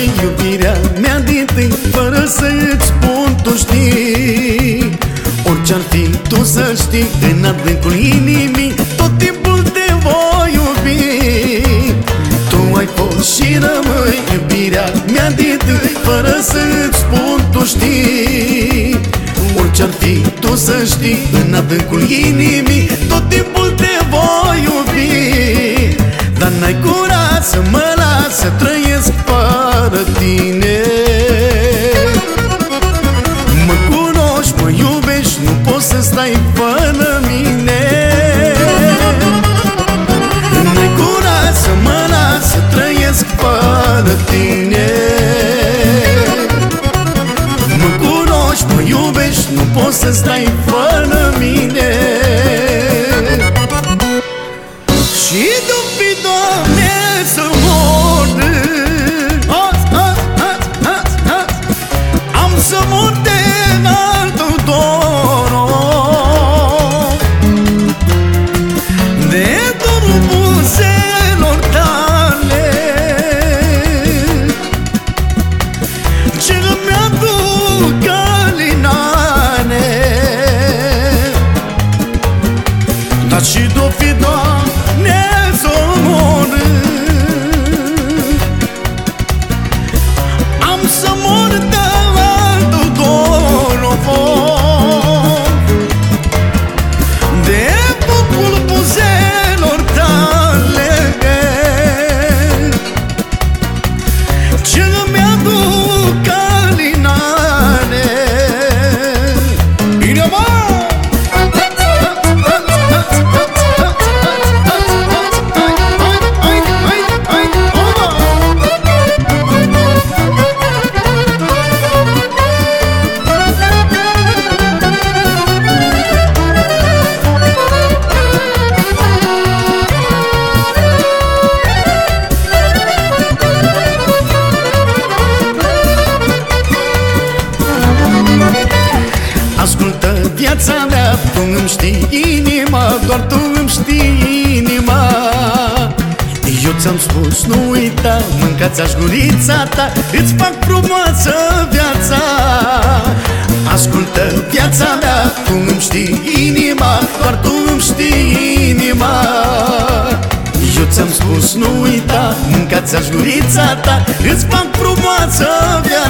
măi, iubirea mea din-tâi, fără să-ți spun, tu știi. Orice-ar fi, tu să știi, în adâncul inimii tot timpul te voi iubi. Tu ai fost și rămâi iubirea mea din-tâi, fără să-ți spun, tu știi. Orice-ar fi, tu să știi, în adâncul inimii tot timpul te voi iubi. Dar n-ai curaj să mă las să trăiesc fără tine. Mă cunoști, mă iubești, nu poți să stai fără mine. N-ai curaj să mă las să trăiesc fără tine. Mă cunoști, mă iubești, nu poți să stai fără mine. Și du-mi, Doamne, să mor, am să mor de altă dor, de dorul buzelor tale, ce îmi aduc alinare. Dar și du-mi, Doamne, să mor, am să mor de altă dor, de focul buzelor tale, ce îmi aduc alinare. Bine, mă! Ascultă, viața mea, tu îmi știi inima, doar tu îmi știi inima. Eu ți-am spus, nu uita, mâncați-aș gurița ta, îți fac frumoasă viața. Ascultă, viața mea, tu îmi știi inima, doar tu îmi știi inima. Eu ți-am spus, nu uita, mâncați-aș gurița ta, îți fac frumoasă viața.